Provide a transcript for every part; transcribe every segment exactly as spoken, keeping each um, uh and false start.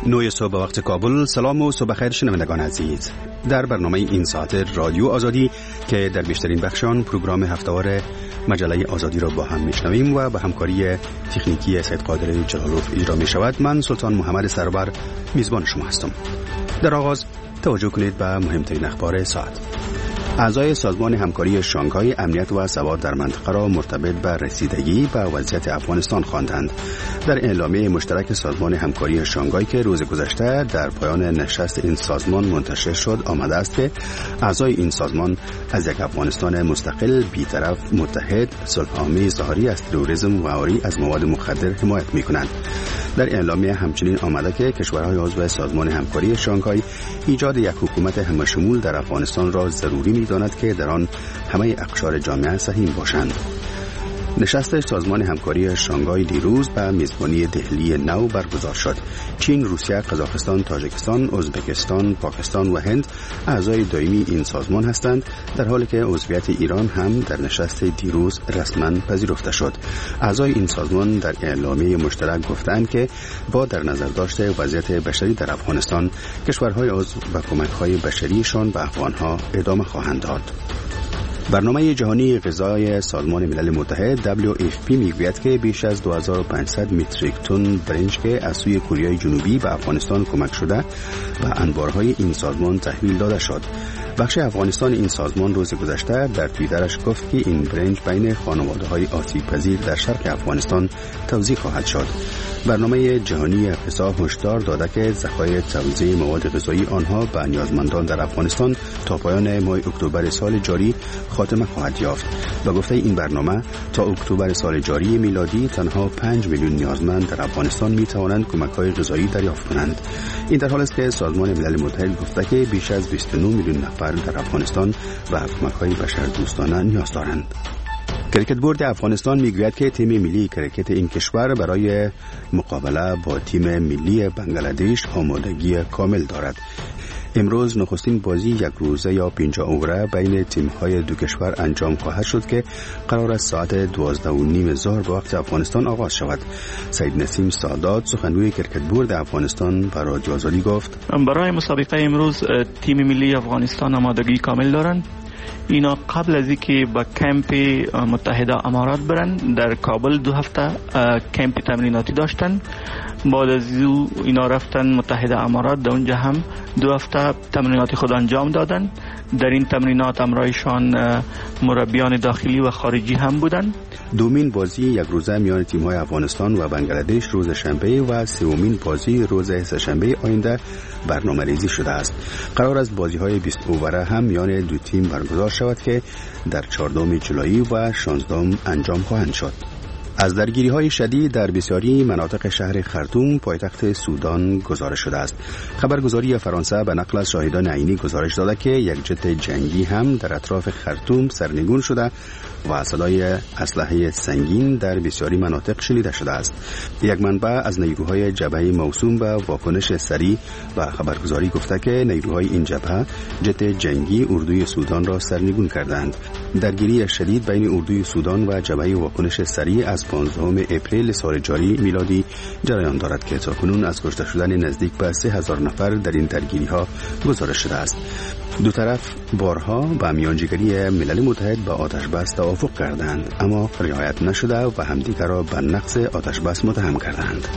نوی صبح وقت کابل. سلام و صبح خیر شنوندگان عزیز. در برنامه این ساعت رادیو آزادی که در بیشترین بخشان پروگرام هفته‌وار مجله آزادی را با هم میشنویم و به همکاری تکنیکی سید قادر جلالوف اجرا می شود، من سلطان محمد سرور میزبان شما هستم. در آغاز توجه کنید به مهمترین اخبار ساعت. اعضای سازمان همکاری شانگهای امنیت و ثبات در منطقه را مرتبط به رسیدگی به وضعیت افغانستان خواندند. در اعلامیه مشترک سازمان همکاری شانگهای که روز گذشته در پایان نشست این سازمان منتشر شد آمده است که اعضای این سازمان از یک افغانستان مستقل، بی‌طرف، متحد، صلح‌آمیز، خالی از تروریسم و عاری از مواد مخدر حمایت می‌کنند. در اعلامیه همچنین آمده که کشورهای عضو سازمان همکاری شانگهای ایجاد یک حکومت همه‌شمول در افغانستان را ضروری می‌داند که در آن همه اقشار جامعه سهیم باشند. نشست سازمان همکاری شانگهای دیروز به میزبانی دهلی نو برگزار شد. چین، روسیه، قزاقستان، تاجیکستان، ازبکستان، پاکستان و هند اعضای دائمی این سازمان هستند، در حالی که عضویت ایران هم در نشست دیروز رسما پذیرفته شد. اعضای این سازمان در اعلامیه مشترک گفتند که با در نظر داشت وضعیت بشری در افغانستان، کشورهای عضو و کمک‌های بشریشان به افغانها ادامه خواهند داد. برنامه جهانی غذای سازمان ملل متحد دبلیو اف پی میگوید که بیش از دو هزار و پانصد متریک تن برنج که از سوی کره جنوبی به افغانستان کمک شده و انبارهای این سازمان تحویل داده شد. بخش افغانستان این سازمان روز گذشته در توییترش گفت که این برنج بین خانواده‌های آسیب پذیر در شرق افغانستان توزیع خواهد شد. برنامه جهانی غذا هشدار داده که ذخایر توزیع مواد غذایی آنها به نیازمندان در افغانستان تا پایان ماه اکتبر سال جاری خاتمه خواهد یافت. به گفته این برنامه تا اکتبر سال جاری میلادی تنها پنج میلیون نیازمند در افغانستان می توانند کمک‌های غذایی دریافت کنند. این در حالی است که سازمان ملل متحد گفته که بیش از بیست و نه میلیون نفر در افغانستان و کمک‌های بشردوستانه نیاز دارند. کرکت بورد افغانستان میگوید که تیم ملی کرکت این کشور برای مقابله با تیم ملی بنگلادش آمادگی کامل دارد. امروز نخستین بازی یک روزه یا پنجاه اووره بین تیم‌های دو کشور انجام خواهد شد که قرار است ساعت دوازده و نیم ظهر به وقت افغانستان آغاز شود. سید نسیم سادات سخنگوی کرکت بورد افغانستان به رادیو آزادی گفت: برای مسابقه امروز تیم ملی افغانستان آمادگی کامل دارند. اینا قبل از اینکه به کمپ متحده امارات برن در کابل دو هفته کمپ تمریناتی داشتن. بعد از اینا رفتن متحده امارات، در اونجا هم دو هفته تمرینات خود انجام دادن. در این تمرینات همراهشان مربیان داخلی و خارجی هم بودن. دومین بازی یک روزه میان تیم‌های افغانستان و بنگلادش روز شنبه و سومین بازی روز سه‌شنبه آینده برنامه‌ریزی شده است. قرار است بازی‌های بیست اووره هم میان دو تیم برگزار شود که در چهاردهم جولای و شانزدهم انجام خواهند شد. از درگیری‌های شدید در بسیاری مناطق شهر خرطوم پایتخت سودان گزارش شده است. خبرگزاری فرانسه به نقل از شاهدان عینی گزارش داده که یک جت جنگی هم در اطراف خرطوم سرنگون شده و صدای اسلحه سنگین در بسیاری مناطق شنیده شده است. یک منبع از نیروهای جبهه موسوم به واکنش سریع و خبرگزاری گفته که نیروهای این جبهه جت جنگی اردوی سودان را سرنگون کردند. درگیری شدید بین اردوی سودان و جبهه واکنش سریع از پانزدهم اپریل سال جاری میلادی جریان دارد که تاکنون از کشته شدن نزدیک به سه هزار نفر در این درگیری‌ها گزارش شده است. دو طرف بارها با میانجیگری ملل متحد به آتش بس توافق کردند، اما رعایت نشده و همدیگر را به نقض آتش بس متهم کردند.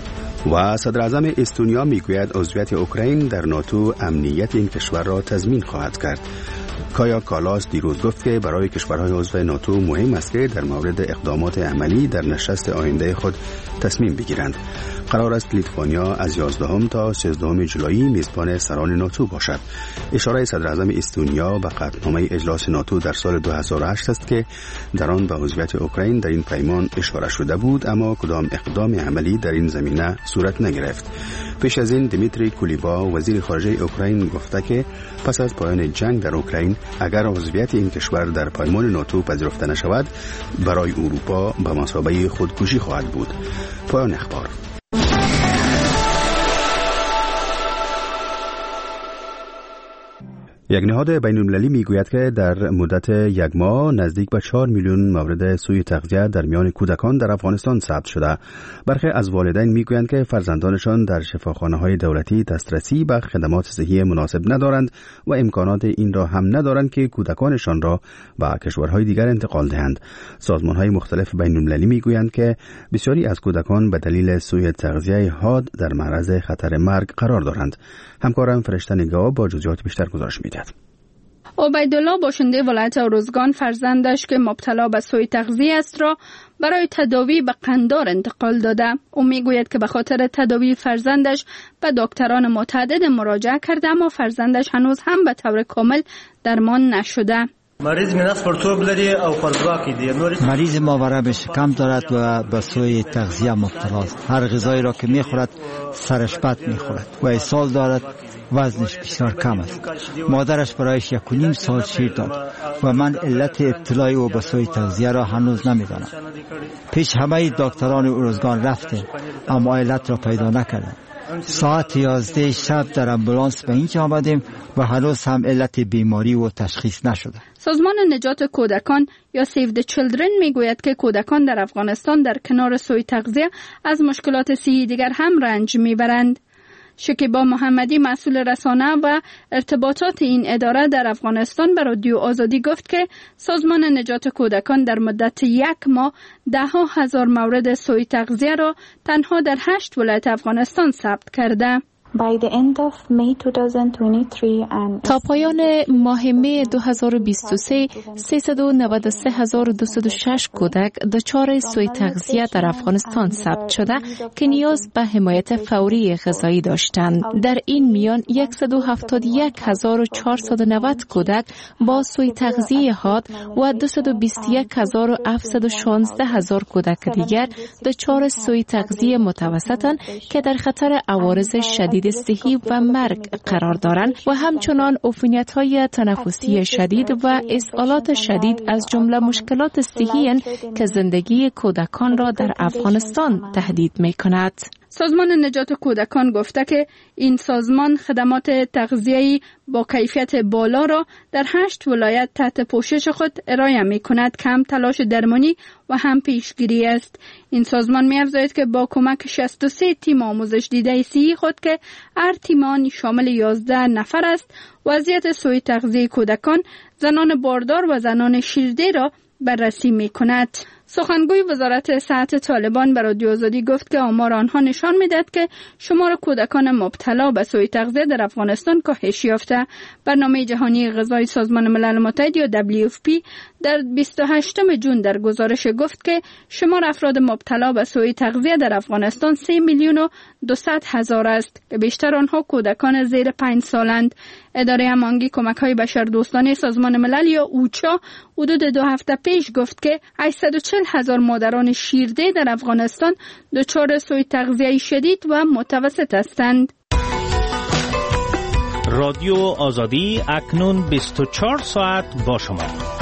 و صدر اعظم استونیا میگوید عضویت اوکراین در ناتو امنیت این کشور را تضمین خواهد کرد. کایا کالاس دیروز گفت که برای کشورهای عضو ناتو مهم است که در مورد اقدامات عملی در نشست آینده خود تصمیم بگیرند. قرار است لیتوانیا از یازدهم تا سیزدهم جولای میزبان سران ناتو باشد. اشاره صدر اعظم استونیا به قطعنامه اجلاس ناتو در سال دو هزار و هشت است که در آن به عضویت اوکراین در این پیمان اشاره شده بود، اما کدام اقدام عملی در این زمینه صورت نگرفت. پیش از این دمیتری کولیبا وزیر خارجه اوکراین گفته که پس از پایان جنگ در اوکراین اگر عضویت این کشور در پیمان ناتو پذیرفته نشود برای اروپا به مثابه خودکشی خواهد بود. پایان اخبار. یک نهاد بین‌المللی میگوید که در مدت یک ماه نزدیک به چهار میلیون مورد سوء تغذیه در میان کودکان در افغانستان ثبت شده. برخی از والدین میگویند که فرزندانشان در شفاخانه‌های دولتی دسترسی به خدمات صحی مناسب ندارند و امکانات این را هم ندارند که کودکانشان را به کشورهای دیگر انتقال دهند. سازمان‌های مختلف بین‌المللی میگویند که بسیاری از کودکان به دلیل سوء تغذیه حاد در معرض خطر مرگ قرار دارند. همکارم فرشته نگاه با جزئیات بیشتر گزارش می‌دهد. عبیدالله باشنده ولایت ارزگان فرزندش که مبتلا به سوء تغذیه است را برای تداوی به قندار انتقال داده. او میگوید که به خاطر تداوی فرزندش به دکتران متعدد مراجعه کرده اما فرزندش هنوز هم به طور کامل درمان نشده. مریض مناس پرتوب لري او پرزواکی دی. مریض ماورا شکم دارد و به سوء تغذیه مبتلا است. هر غذایی را که میخورد سرش بد میخورد و اسهال دارد، وزنش بسیار کم است. مادرش برایش یک و نیم سال شیر داد و من علت ابتلای او به سوء تغذیه را هنوز نمیدانم. پیش همه دکتران ارزگان رفتیم اما علت را پیدا نکردم. ساعت یازده شب در امبولانس به اینجا آمدیم و هنوز هم علت بیماری و تشخیص نشده. سازمان نجات کودکان یا سیو د چیلدرن میگوید که کودکان در افغانستان در کنار سوء تغذیه از مشکلات صحی دیگر هم رنج میبرند. شکیبا محمدی مسئول رسانه و ارتباطات این اداره در افغانستان به رادیو آزادی گفت که سازمان نجات کودکان در مدت یک ماه ده ها هزار مورد سوء تغذیه را تنها در هشت ولایت افغانستان ثبت کرده. By the end of May twenty twenty-three and تا پایان ماه می دو هزار و بیست و سه سیصد و نود و سه هزار و دویست و شش کودک دچار سوء تغذیه در افغانستان ثبت شده که نیاز به حمایت فوری غذایی داشتند. در این میان صد و هفتاد و یک هزار و چهارصد و نود کودک با سوء تغذیه حاد و دویست و بیست و یک هزار و هفتصد و شانزده هزار کودک دیگر دچار سوء تغذیه متوسطند که در خطر عوارض شدید صحی و مرگ قرار دارند و همچنان عفونیت‌های تنفسی شدید و اسهالات شدید از جمله مشکلات صحی که زندگی کودکان را در افغانستان تهدید می‌کند. سازمان نجات کودکان گفته که این سازمان خدمات تغذیه‌ای با کیفیت بالا را در هشت ولایت تحت پوشش خود ارائه می کند که هم تلاش درمانی و هم پیشگیری است. این سازمان می افزاید که با کمک شصت و سه تیم آموزش دیده صحی خود که هر تیمان شامل یازده نفر است، وضعیت سوء تغذیه کودکان، زنان باردار و زنان شیرده را بررسی می کند. سخنگوی وزارت صحت طالبان به رادیو آزادی گفت که آمار آنها نشان می‌دهد که شمار کودکان مبتلا به سوء تغذیه در افغانستان کاهش یافته. برنامه جهانی غذایی سازمان ملل متحد یا دبلیو اف پی در بیست و هشتم ژوئن در گزارش گفت که شمار افراد مبتلا به سوء تغذیه در افغانستان سه میلیون و دویست هزار است که بیشتر آنها کودکان زیر پنج سالند. اداره هماهنگی کمک‌های بشردوستانه سازمان ملل یا اوچا حدود دو هفته پیش گفت که هشتصد و چهل هزار مادران شیرده در افغانستان دچار سوء تغذیه شدید و متوسط هستند. رادیو آزادی اکنون بیست و چهار ساعت با شما.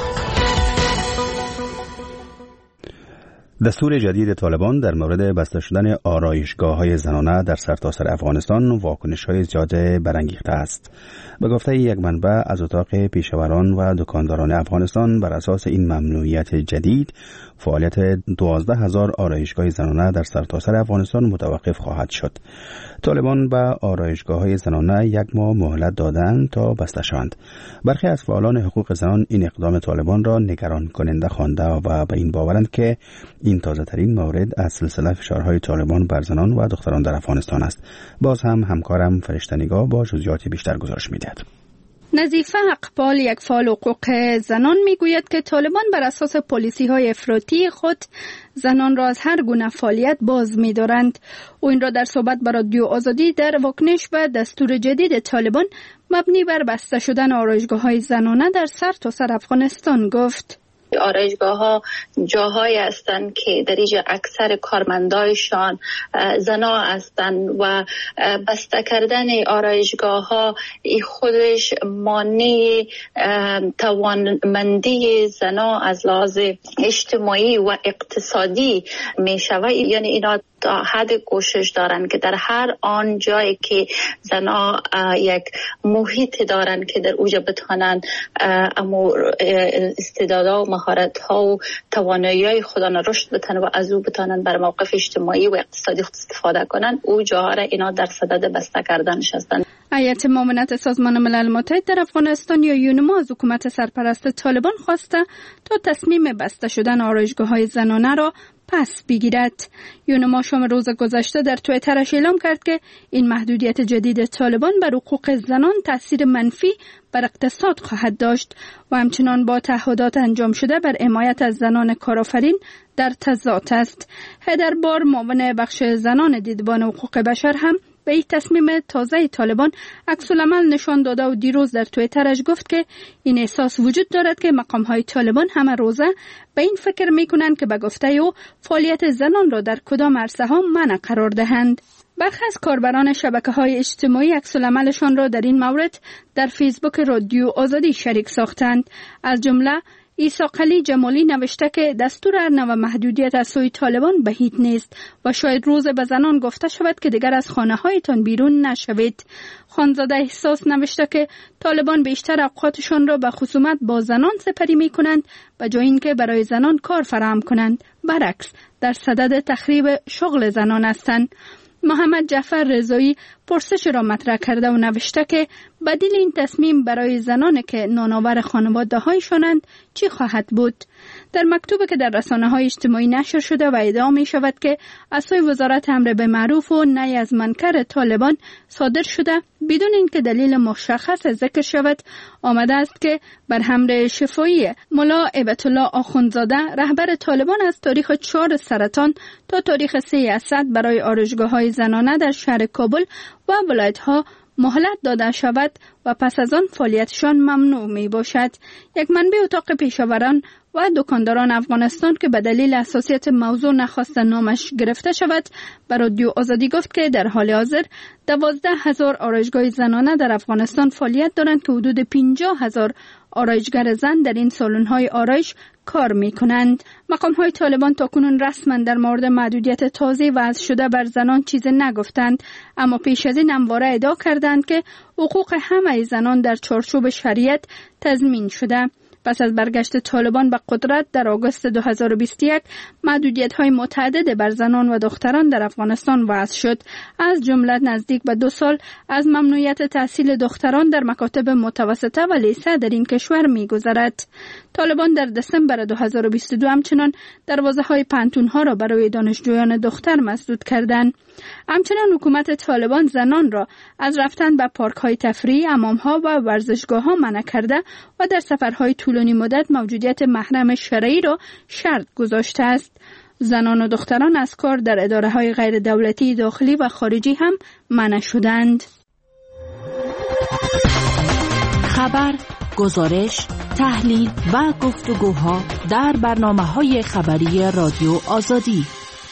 دستور جدید طالبان در مورد بسته شدن آرایشگاه‌های زنانه در سرتاسر افغانستان واکنش‌های زیاده برانگیخته است. به گفته یک منبع از اتاق پیشوران و دکانداران افغانستان، بر اساس این ممنوعیت جدید فعالیت دوازده هزار آرایشگاه زنانه در سرتاسر افغانستان متوقف خواهد شد. طالبان به آرایشگاه‌های زنانه یک ماه مهلت دادند تا بسته شوند. برخی از فعالان حقوق زنان این اقدام طالبان را نگران کننده خوانده و به این باورند که این تازه ترین مورد از سلسله فشارهای طالبان بر زنان و دختران در افغانستان است. باز هم همکارم فرشته نگاه با جزئیات بیشتر گزارش می‌دهد. نظیفه اقبال، یک فعال حقوق زنان، میگوید که طالبان بر اساس پالیسی‌های افراطی خود زنان را از هر گونه فعالیت باز می‌دارند. او این را در صحبت با رادیو آزادی در واکنش به دستور جدید طالبان مبنی بر بسته شدن آرایشگاه‌های زنانه در سرتاسر افغانستان گفت. آرایشگاه ها جاهایی هستند که در اینجا اکثر کارمندایشان زنا هستند و بسته کردن آرایشگاه ها خودش مانع توانمندی زنا از لحاظ اجتماعی و اقتصادی می شود. یعنی اینا تا حد کوشش دارن که در هر آن جایی که زنا یک محیط دارن که در اوجا بتوانن اما استعدادها و مهارت‌ها و توانایی‌های خودان رشد بتن و از او بتوانن بر موقف اجتماعی و اقتصادی خود استفاده کنن، او جاها را اینا در صدد بسته کردنش هستند. هیئت معاونت سازمان ملل متحد در افغانستان یا یونما از حکومت سرپرست طالبان خواسته تا تصمیم بسته شدن آرایشگاه‌های زنانه را پس بگیرد. یونما شام روز گذشته در توییترش اعلام کرد که این محدودیت جدید طالبان بر حقوق زنان تاثیر منفی بر اقتصاد خواهد داشت و همچنان با تعهدات انجام شده بر حمایت از زنان کارآفرین در تضاد است. هیدر بار معاون بخش زنان دیدبان حقوق بشر هم به این تصمیم تازه طالبان عکس العمل نشان داده و دیروز در توییترش گفت که این احساس وجود دارد که مقام‌های طالبان همه روزه به این فکر می‌کنند که به گفته او فعالیت زنان را در کدام عرصه‌ها منع قرار دهند. برخی از کاربران شبکه‌های اجتماعی عکس العملشان را در این مورد در فیسبوک رادیو آزادی شریک ساختند. از جمله ایساقلی جمالی نوشته که دستور هر نوع محدودیت از سوی طالبان بعید نیست و شاید روز به زنان گفته شود که دیگر از خانه هایتان بیرون نشوید. خانزاده احساس نوشته که طالبان بیشتر اوقاتشان را به خصومت با زنان سپری می کنند به جای اینکه برای زنان کار فراهم کنند. برعکس در صدد تخریب شغل زنان هستند. محمد جعفر رضایی پرسش را مطرح کرده و نوشته که بدیل این تصمیم برای زنانی که نانآور خانواده هایشانند چی خواهد بود؟ در مکتوبی که در رسانه‌های اجتماعی نشر شده و ادعا می شود که از سوی وزارت امر به معروف و نهی از منکر طالبان صادر شده بدون اینکه دلیل مشخص ذکر شود، آمده است که بر امر شفاهی ملا هیبت الله آخوندزاده رهبر طالبان از تاریخ چهار سرطان تا تاریخ سه اسد برای آرایشگاه‌های زنانه در شهر کابل و ولایت‌ها مهلت داده شود و پس از آن فعالیتشان ممنوع می باشد. یک منبع اتاق پیشاوران و دکانداران افغانستان که به دلیل حساسیت موضوع نخواست نامش گرفته شود به رادیو آزادی گفت که در حال حاضر دوازده هزار آرایشگاه زنانه در افغانستان فعالیت دارند که حدود پنجاه هزار آرایشگر زن در این سالن‌های آرایش کار می‌کنند. مقام‌های طالبان تاکنون رسما در مورد محدودیت تازه وضع شده بر زنان چیزی نگفتند، اما پیش از این همواره ادعا کردند که حقوق همه زنان در چارچوب شریعت تضمین شده. پس از برگشت طالبان به قدرت در آگوست دو هزار و بیست و یک محدودیت‌های متعدد بر زنان و دختران در افغانستان وضع شد. از جمله نزدیک به دو سال از ممنوعیت تحصیل دختران در مکاتب متوسطه و لیسه در این کشور می‌گذرد. طالبان در دسامبر دو هزار و بیست و دو همچنان دروازه‌های پانتون‌ها را برای دانشجویان دختر مسدود کردند. همچنان حکومت طالبان زنان را از رفتن به پارک‌های تفریحی، حمام‌ها و ورزشگاه‌ها منع کرده و در سفرهای طولانی مدت موجودیت محرم شرعی را شرط گذاشته است. زنان و دختران از کار در اداره‌های غیر دولتی داخلی و خارجی هم منع شدند. خبر، گزارش، تحلیل و گفتگوها در برنامه‌های خبری رادیو آزادی.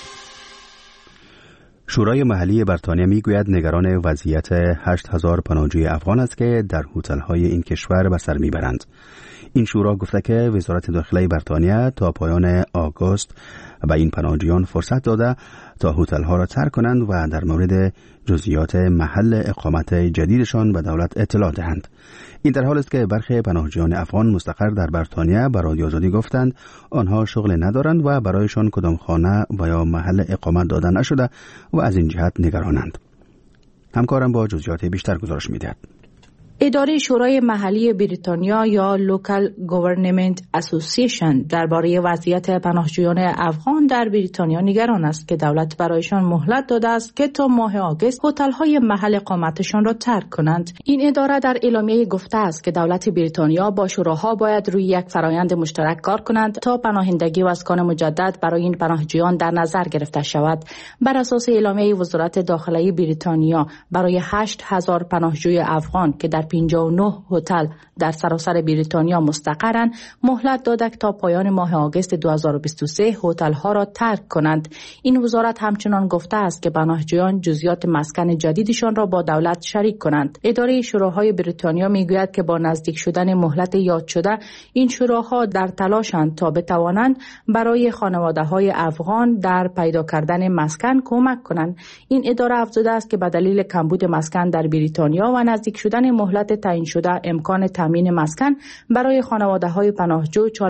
شورای محلی بریتانیا میگوید نگران وضعیت هشت هزار پناهجوی افغان است که در هتل‌های این کشور به سر میبرند. این شورا گفته که وزارت داخلی بریتانیا تا پایان آگوست به این پناهجویان فرصت داده تا هتل‌ها را ترک کنند و در مورد جزئیات محل اقامت جدیدشان به دولت اطلاع دهند. این در حال است که برخی پناهجویان افغان مستقر در بریتانیا به رادیو آزادی گفتند آنها شغل ندارند و برایشان کدام خانه و یا محل اقامت داده نشده و از این جهت نگرانند. همکارم با جزئیات بیشتر گزارش می‌دهد. اداره شورای محلی بریتانیا یا لوکال گورنمنت اسوسییشن درباره وضعیت پناهجویان افغان در بریتانیا نگران است که دولت برایشان مهلت داده است که تا ماه آگوست هتل‌های محل اقامتشان را ترک کنند. این اداره در اعلامیه گفته است که دولت بریتانیا با شوراها باید روی یک فرایند مشترک کار کنند تا پناهندگی و اسکان مجدد برای این پناهجویان در نظر گرفته شود. بر اساس اعلامیه وزارت داخلی بریتانیا برای هشت هزار پناهجوی افغان که در پنجاه و نه هتل در سراسر بریتانیا مستقرند مهلت داده که تا پایان ماه آگوست دو هزار و بیست و سه هتل ها را ترک کنند. این وزارت همچنان گفته است که پناهجویان جزئیات مسکن جدیدشان را با دولت شریک کنند. اداره شوراهای بریتانیا میگوید که با نزدیک شدن مهلت یاد شده این شوراها در تلاشند تا بتوانند برای خانواده‌های افغان در پیدا کردن مسکن کمک کنند. این اداره افزوده است که به دلیل کمبود مسکن در بریتانیا و نزدیک شدن مهلت تعیین شده امکان تامین مسکن برای خانواده‌های پناهجو